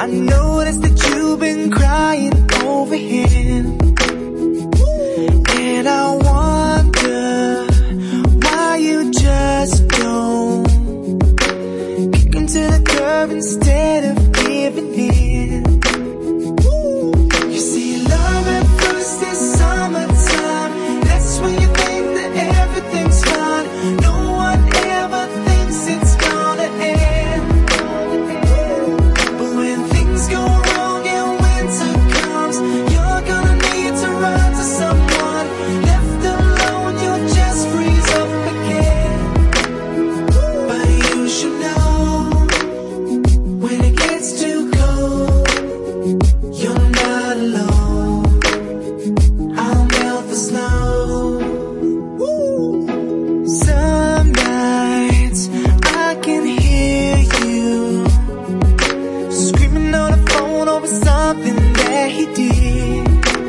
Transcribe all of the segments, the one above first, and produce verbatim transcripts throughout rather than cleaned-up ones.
noticed that you've been crying over him, and I wonder why you just don't kick him to the curb instead of giving in. You see, love at first is summertime. That's when you think that everything's fine. No one ever thinks it's gonna end. But when things go wrong and winter comes, you're gonna need to run to someone. Left alone, you'll just freeze up again. But you should know, when it gets too cold, you're not alone. I'll melt the snow. Some nights I can hear you screaming on the phone over something that he did,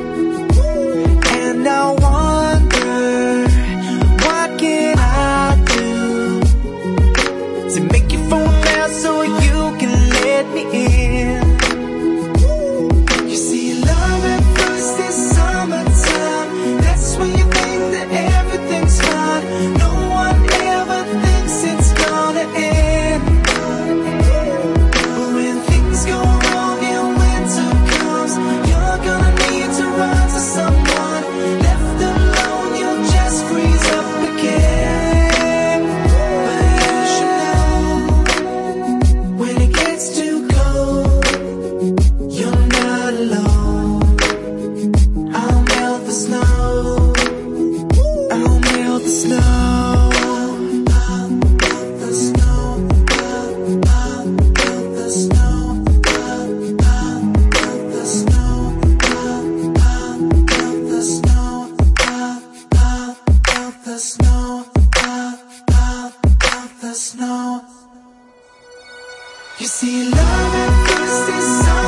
and I wonder, what can I do to make your phone bounce so you can let me in? You see, love at first is summertime. That's when you think that everything's fine. No one ever thinks it's gonna end. But when things go wrong and winter comes, you're gonna need to run to someone. Left alone, you'll just freeze up again. But you should know, when it gets too cold, you're not alone. I'll melt the snow. I'll melt the snow. I'll melt the snow. I'll melt the snow. I'll melt the snow. I'll melt the snow. I'll melt the snow. I'll melt the snow. You see, love at first is so